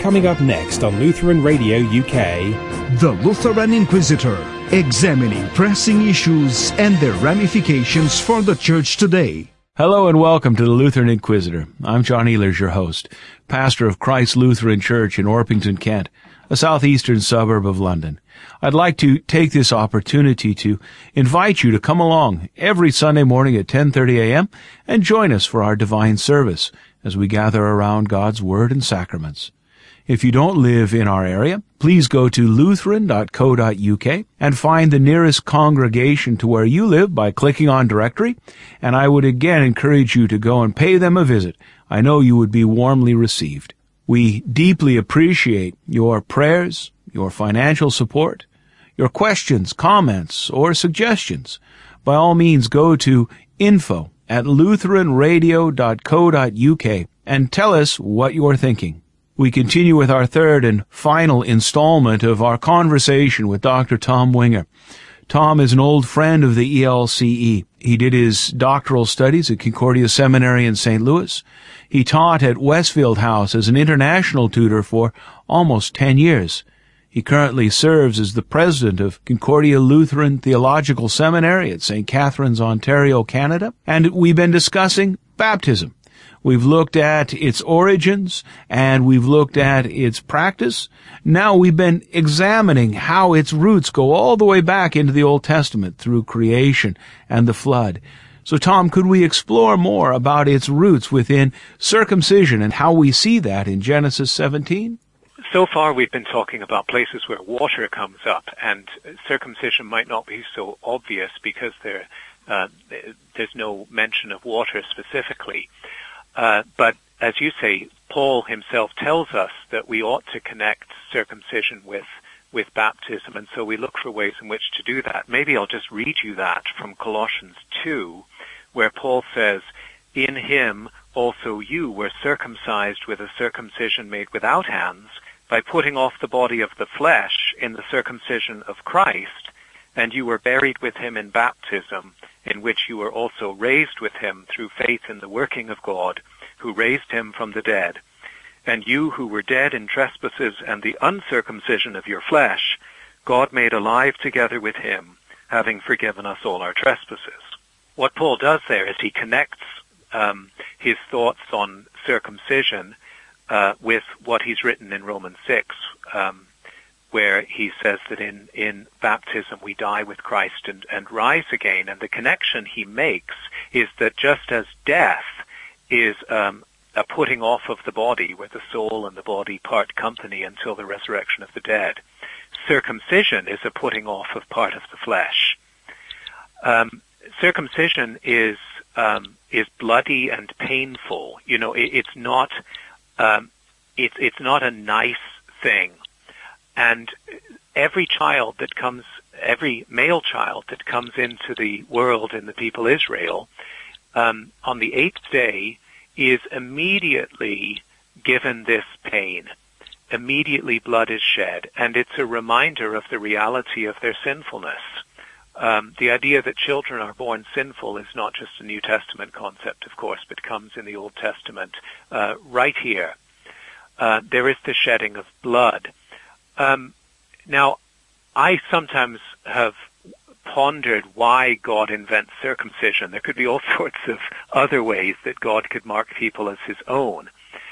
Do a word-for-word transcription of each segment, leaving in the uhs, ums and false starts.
Coming up next on Lutheran Radio U K, The Lutheran Inquisitor, examining pressing issues and their ramifications for the Church today. Hello and welcome to the Lutheran Inquisitor. I'm John Ehlers, your host, pastor of Christ Lutheran Church in Orpington, Kent, a southeastern suburb of London. I'd like to take this opportunity to invite you to come along every Sunday morning at ten thirty a.m. and join us for our divine service as we gather around God's Word and sacraments. If you don't live in our area, please go to lutheran dot co dot u k and find the nearest congregation to where you live by clicking on directory, and I would again encourage you to go and pay them a visit. I know you would be warmly received. We deeply appreciate your prayers, your financial support, your questions, comments, or suggestions. By all means, go to info at lutheran radio dot co dot u k and tell us what you're thinking. We continue with our third and final installment of our conversation with Doctor Tom Winger. Tom is an old friend of the E L C E. He did his doctoral studies at Concordia Seminary in Saint Louis. He taught at Westfield House as an international tutor for almost ten years. He currently serves as the president of Concordia Lutheran Theological Seminary at Saint Catharines, Ontario, Canada. And we've been discussing baptism. We've looked at its origins, and we've looked at its practice. Now we've been examining how its roots go all the way back into the Old Testament through creation and the flood. So, Tom, could we explore more about its roots within circumcision and how we see that in Genesis seventeen? So far we've been talking about places where water comes up, and circumcision might not be so obvious because there, uh, there's no mention of water specifically. Uh, but as you say, Paul himself tells us that we ought to connect circumcision with, with baptism, and so we look for ways in which to do that. Maybe I'll just read you that from Colossians two, where Paul says, "In him also you were circumcised with a circumcision made without hands, by putting off the body of the flesh in the circumcision of Christ, and you were buried with him in baptism, in which you were also raised with him through faith in the working of God, who raised him from the dead. And you who were dead in trespasses and the uncircumcision of your flesh, God made alive together with him, having forgiven us all our trespasses." What Paul does there is he connects um, his thoughts on circumcision uh, with what he's written in Romans six, um, where he says that in, in baptism we die with Christ and, and rise again. And the connection he makes is that just as death is um, a putting off of the body, where the soul and the body part company until the resurrection of the dead, circumcision is a putting off of part of the flesh. Um, circumcision is um, is bloody and painful. You know, it, it's not um, it's it's not a nice thing. And every child that comes, every male child that comes into the world in the people Israel, um, on the eighth day is immediately given this pain. Immediately blood is shed, and it's a reminder of the reality of their sinfulness. Um, the idea that children are born sinful is not just a New Testament concept, of course, but comes in the Old Testament uh, right here. Uh, there is the shedding of blood. Um, now, I sometimes have pondered why God invents circumcision. There could be all sorts of other ways that God could mark people as his own.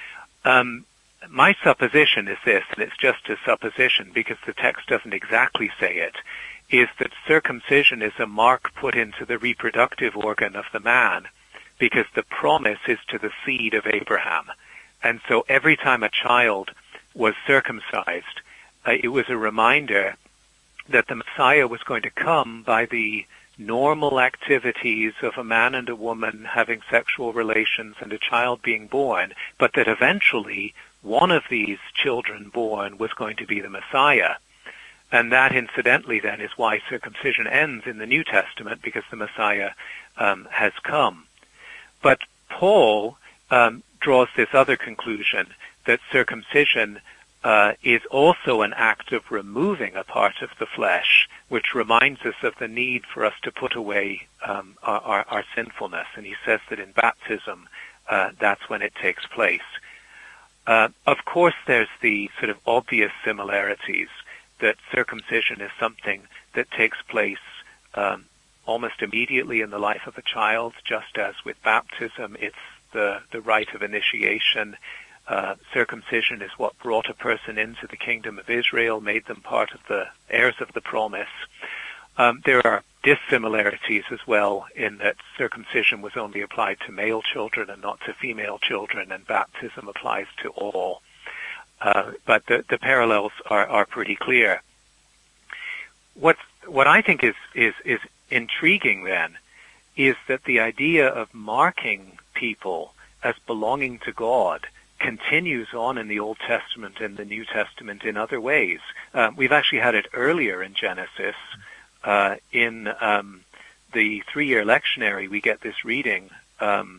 Um, my supposition is this, and it's just a supposition because the text doesn't exactly say it, is that circumcision is a mark put into the reproductive organ of the man because the promise is to the seed of Abraham. And so every time a child was circumcised, Uh, it was a reminder that the Messiah was going to come by the normal activities of a man and a woman having sexual relations and a child being born, but that eventually one of these children born was going to be the Messiah. And that, incidentally, then, is why circumcision ends in the New Testament, because the Messiah um, has come. But Paul um, draws this other conclusion, that circumcision Uh, is also an act of removing a part of the flesh, which reminds us of the need for us to put away um, our, our, our sinfulness. And he says that in baptism, uh, that's when it takes place. Uh, of course, there's the sort of obvious similarities that circumcision is something that takes place um, almost immediately in the life of a child, just as with baptism, it's the, the rite of initiation. Uh, circumcision is what brought a person into the kingdom of Israel, made them part of the heirs of the promise. Um, there are dissimilarities as well in that circumcision was only applied to male children and not to female children, and baptism applies to all. Uh, but the, the parallels are, are pretty clear. What what I think is, is, is intriguing then is that the idea of marking people as belonging to God continues on in the Old Testament and the New Testament in other ways. Uh, we've actually had it earlier in Genesis. Uh, in um, the three-year lectionary, we get this reading um,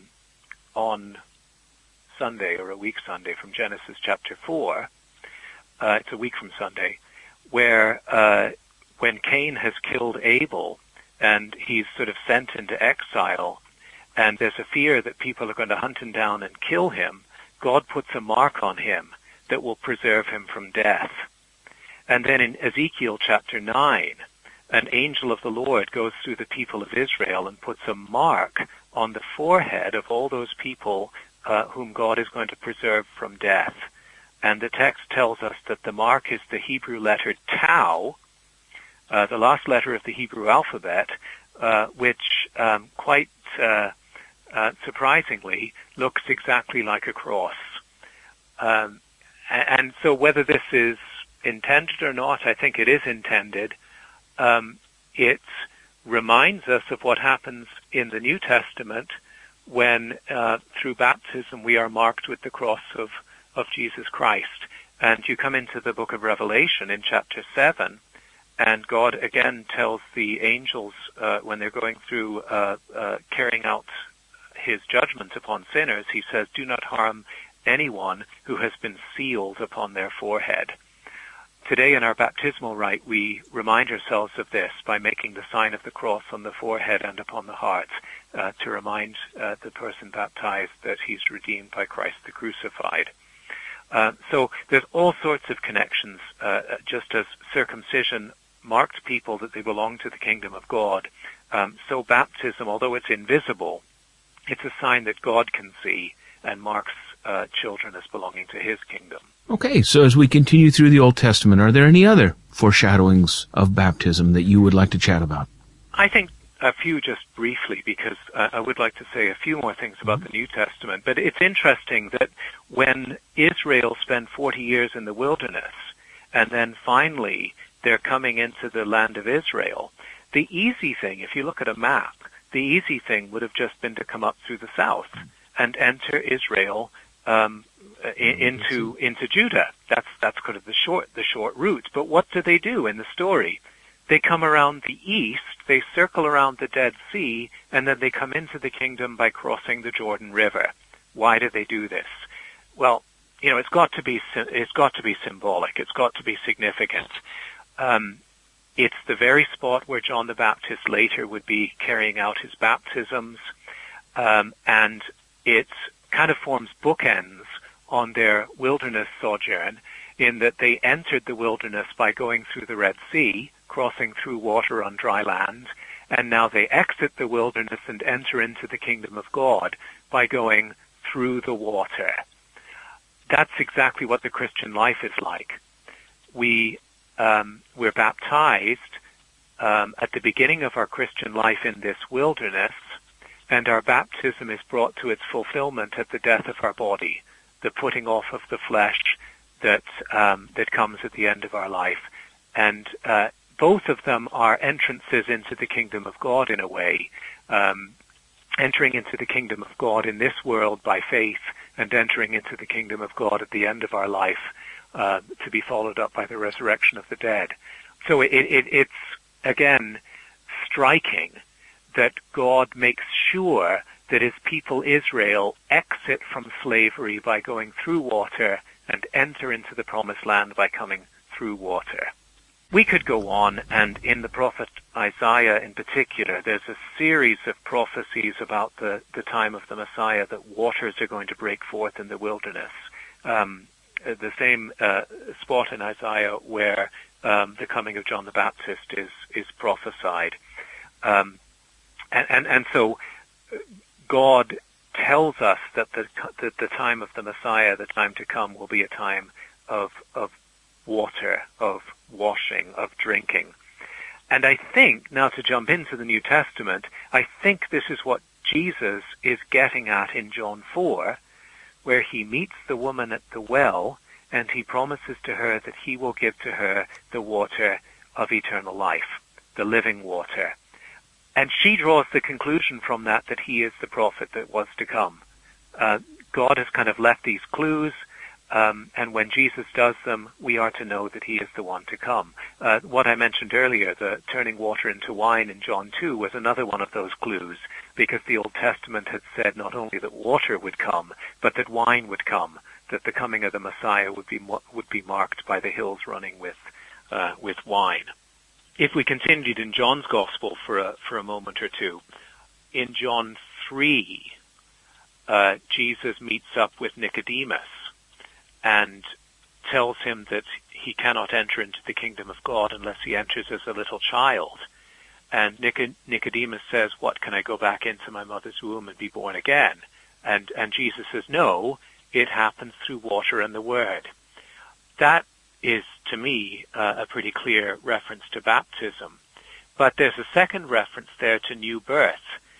on Sunday, or a week Sunday, from Genesis chapter four. Uh, it's a week from Sunday, where uh, when Cain has killed Abel and he's sort of sent into exile, and there's a fear that people are going to hunt him down and kill him, God puts a mark on him that will preserve him from death. And then in Ezekiel chapter nine, an angel of the Lord goes through the people of Israel and puts a mark on the forehead of all those people uh, whom God is going to preserve from death. And the text tells us that the mark is the Hebrew letter Tau, uh, the last letter of the Hebrew alphabet, uh, which um, quite uh, uh, surprisingly looks exactly like a cross. Um, and so whether this is intended or not, I think it is intended. Um, it reminds us of what happens in the New Testament when, uh, through baptism, we are marked with the cross of, of Jesus Christ. And you come into the book of Revelation in chapter seven, and God again tells the angels uh, when they're going through uh, uh, carrying out his judgment upon sinners, he says, "Do not harm anyone who has been sealed upon their forehead." Today in our baptismal rite, we remind ourselves of this by making the sign of the cross on the forehead and upon the heart uh, to remind uh, the person baptized that he's redeemed by Christ the crucified. Uh, so there's all sorts of connections, uh, just as circumcision marked people that they belong to the kingdom of God. Um, so baptism, although it's invisible, it's a sign that God can see and marks uh, children as belonging to his kingdom. Okay, so as we continue through the Old Testament, are there any other foreshadowings of baptism that you would like to chat about? I think a few just briefly, because uh, I would like to say a few more things about the New Testament. But it's interesting that when Israel spent forty years in the wilderness, and then finally they're coming into the land of Israel, the easy thing, if you look at a map, the easy thing would have just been to come up through the south and enter Israel um, into into Judah. That's that's kind of the short the short route. But what do they do in the story? They come around the east, they circle around the Dead Sea, and then they come into the kingdom by crossing the Jordan River. Why do they do this? Well, you know, it's got to be it's got to be symbolic. It's got to be significant. Um, it's the very spot where John the Baptist later would be carrying out his baptisms, um, and it kind of forms bookends on their wilderness sojourn, in that they entered the wilderness by going through the Red Sea, crossing through water on dry land, and now they exit the wilderness and enter into the kingdom of God by going through the water. That's exactly what the Christian life is like. We, um, we're baptized um, at the beginning of our Christian life in this wilderness, and our baptism is brought to its fulfillment at the death of our body, the putting off of the flesh that um, that comes at the end of our life. And uh, both of them are entrances into the kingdom of God in a way, um, entering into the kingdom of God in this world by faith, and entering into the kingdom of God at the end of our life, uh, to be followed up by the resurrection of the dead. So it, it, it's, again, striking that God makes sure that his people Israel exit from slavery by going through water and enter into the promised land by coming through water. We could go on, and in the prophet Isaiah in particular, there's a series of prophecies about the, the time of the Messiah, that waters are going to break forth in the wilderness, um, the same uh, spot in Isaiah where um, the coming of John the Baptist is is prophesied, um, and, and and so God tells us that the that the time of the Messiah, the time to come, will be a time of of water, of washing, of drinking. And I think, now to jump into the New Testament, I think this is what Jesus is getting at in John four, where he meets the woman at the well, and he promises to her that he will give to her the water of eternal life, the living water. And she draws the conclusion from that that he is the prophet that was to come. Uh, God has kind of left these clues, um, and when Jesus does them, we are to know that he is the one to come. Uh, what I mentioned earlier, the turning water into wine in John two, was another one of those clues, because the Old Testament had said not only that water would come, but that wine would come, that the coming of the Messiah would be would be marked by the hills running with uh, with wine. If we continued in John's Gospel for a for a moment or two, in John three, uh, Jesus meets up with Nicodemus and tells him that he cannot enter into the kingdom of God unless he enters as a little child. And Nicodemus says, "What, can I go back into my mother's womb and be born again?" And and Jesus says, "No, it happens through water and the Word." That is, to me, uh, a pretty clear reference to baptism. But there's a second reference there to new birth.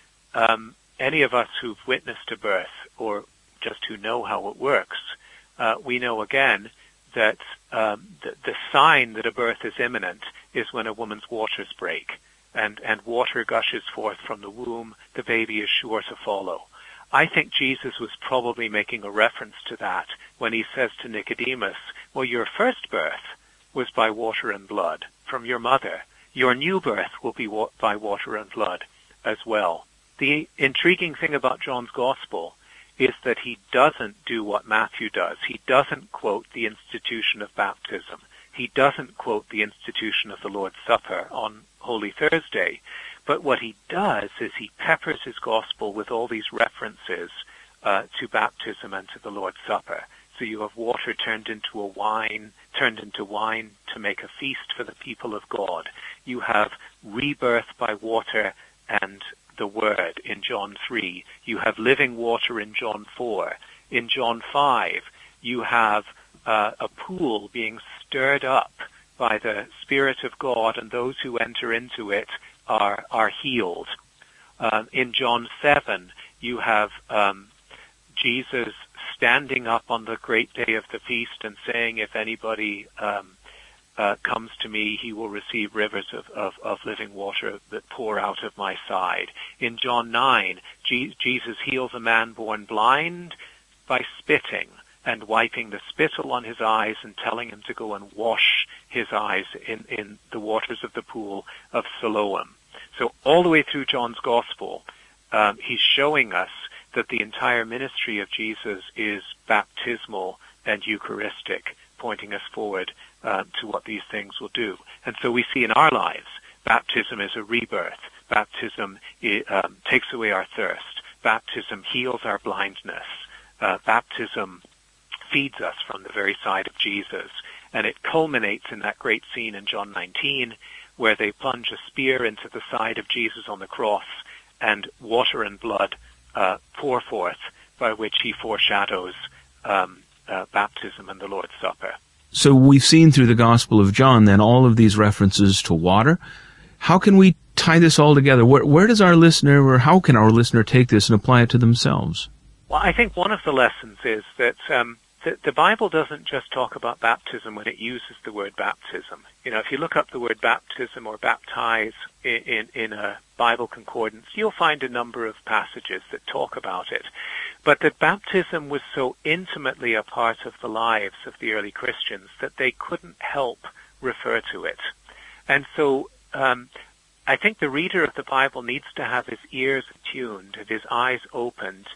Um, any of us who've witnessed a birth, or just who know how it works, uh, we know again that um, the, the sign that a birth is imminent is when a woman's waters break, and, and water gushes forth from the womb. The baby is sure to follow. I think Jesus was probably making a reference to that when he says to Nicodemus, well, your first birth was by water and blood from your mother. Your new birth will be wa- by water and blood as well. The intriguing thing about John's Gospel is that he doesn't do what Matthew does. He doesn't quote the institution of baptism. He doesn't quote the institution of the Lord's Supper on Holy Thursday. But what he does is he peppers his gospel with all these references uh, to baptism and to the Lord's Supper. So you have water turned into a wine, turned into wine to make a feast for the people of God. You have rebirth by water and the Word in John three. You have living water in John four. In John five, you have uh, a pool being stirred up by the Spirit of God, and those who enter into it are are healed. Uh, in John seven, you have um, Jesus standing up on the great day of the feast and saying, if anybody um, uh, comes to me, he will receive rivers of, of, of living water that pour out of my side. In John nine, G- Jesus heals a man born blind by spitting and wiping the spittle on his eyes and telling him to go and wash his eyes in, in the waters of the pool of Siloam. So all the way through John's Gospel, um, he's showing us that the entire ministry of Jesus is baptismal and Eucharistic, pointing us forward uh, to what these things will do. And so we see in our lives, baptism is a rebirth. Baptism it, um, takes away our thirst. Baptism heals our blindness. Uh, baptism feeds us from the very side of Jesus. And it culminates in that great scene in John nineteen, where they plunge a spear into the side of Jesus on the cross, and water and blood uh, pour forth, by which he foreshadows um, uh, baptism and the Lord's Supper. So we've seen through the Gospel of John, then, all of these references to water. How can we tie this all together? Where, where does our listener, or how can our listener take this and apply it to themselves? Well, I think one of the lessons is that um, the, the Bible doesn't just talk about baptism when it uses the word baptism. You know, if you look up the word baptism or baptize in, in, in a Bible concordance, you'll find a number of passages that talk about it. But that baptism was so intimately a part of the lives of the early Christians that they couldn't help refer to it. And so um, I think the reader of the Bible needs to have his ears attuned and his eyes opened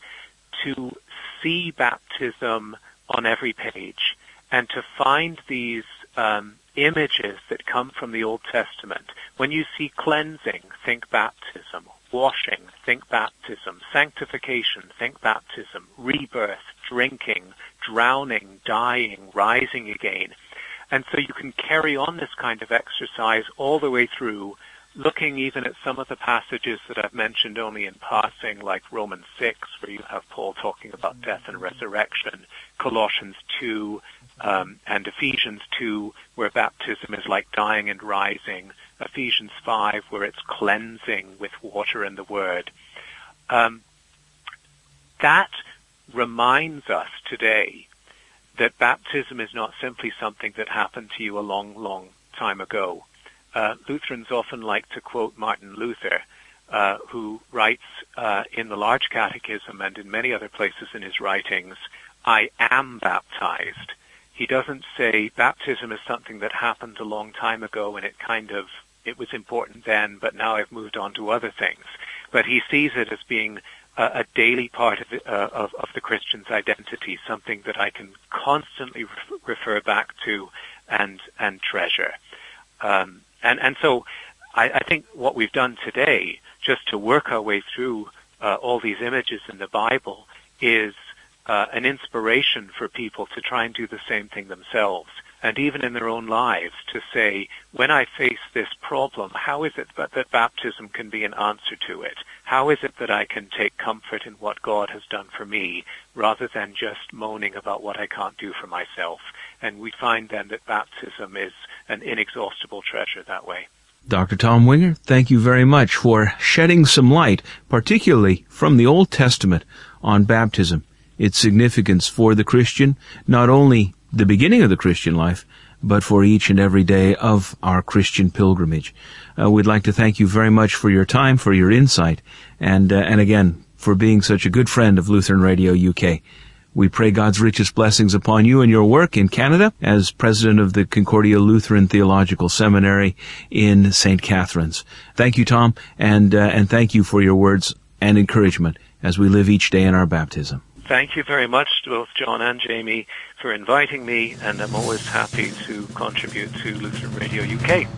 to see baptism on every page and to find these um, images that come from the Old Testament. When you see cleansing, think baptism. Washing, think baptism. Sanctification, think baptism. Rebirth, drinking, drowning, dying, rising again. And so you can carry on this kind of exercise all the way through, looking even at some of the passages that I've mentioned only in passing, like Romans six, where you have Paul talking about death and resurrection, Colossians two, um, and Ephesians two, where baptism is like dying and rising, Ephesians five, where it's cleansing with water and the word. Um, that reminds us today that baptism is not simply something that happened to you a long, long time ago. Uh, Lutherans often like to quote Martin Luther, uh, who writes uh, in the Large Catechism and in many other places in his writings, I am baptized. He doesn't say baptism is something that happened a long time ago and it kind of, it was important then, but now I've moved on to other things. But he sees it as being a, a daily part of the, uh, of, of the Christian's identity, something that I can constantly re- refer back to and, and treasure. Um, And, and so I, I think what we've done today, just to work our way through uh, all these images in the Bible, is uh, an inspiration for people to try and do the same thing themselves, and even in their own lives, to say, when I face this problem, how is it that, that baptism can be an answer to it? How is it that I can take comfort in what God has done for me, rather than just moaning about what I can't do for myself? And we find then that baptism is an inexhaustible treasure that way. Doctor Tom Winger, thank you very much for shedding some light, particularly from the Old Testament, on baptism, its significance for the Christian, not only the beginning of the Christian life, but for each and every day of our Christian pilgrimage. Uh, we'd like to thank you very much for your time, for your insight, and, uh, and again, for being such a good friend of Lutheran Radio U K. We pray God's richest blessings upon you and your work in Canada as president of the Concordia Lutheran Theological Seminary in Saint Catharines. Thank you, Tom, and uh, and thank you for your words and encouragement as we live each day in our baptism. Thank you very much to both John and Jamie for inviting me, and I'm always happy to contribute to Lutheran Radio U K.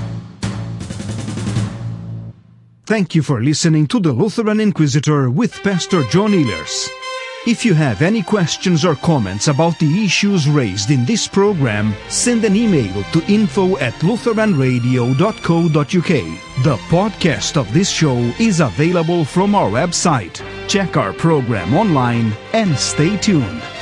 Thank you for listening to the Lutheran Inquisitor with Pastor John Ehlers. If you have any questions or comments about the issues raised in this program, send an email to info at lutheran radio dot co dot uk. The podcast of this show is available from our website. Check our program online and stay tuned.